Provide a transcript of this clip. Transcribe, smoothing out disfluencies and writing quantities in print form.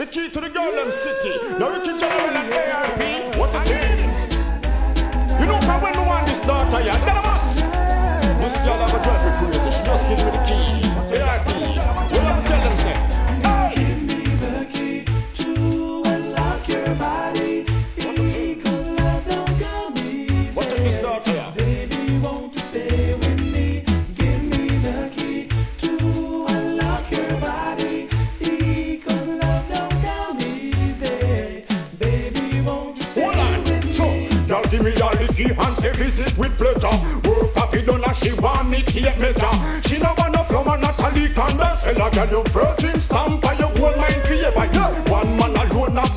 key to the Golden City. Now we can tell them like ARP. What a thing. You know from when we want this daughter, yeah, tell us. This girl have a drive me crazy. She just give me the key. ARP. What I'm tell them say? Hey. Give me the key to unlock your body. Because love don't come easy. What is this daughter, yeah? Baby, won't you stay with me? Give me the key to unlock your body. Because love don't come easy. Baby, won't you stay Hold on. with So, me? y'all give me all the key and say visit with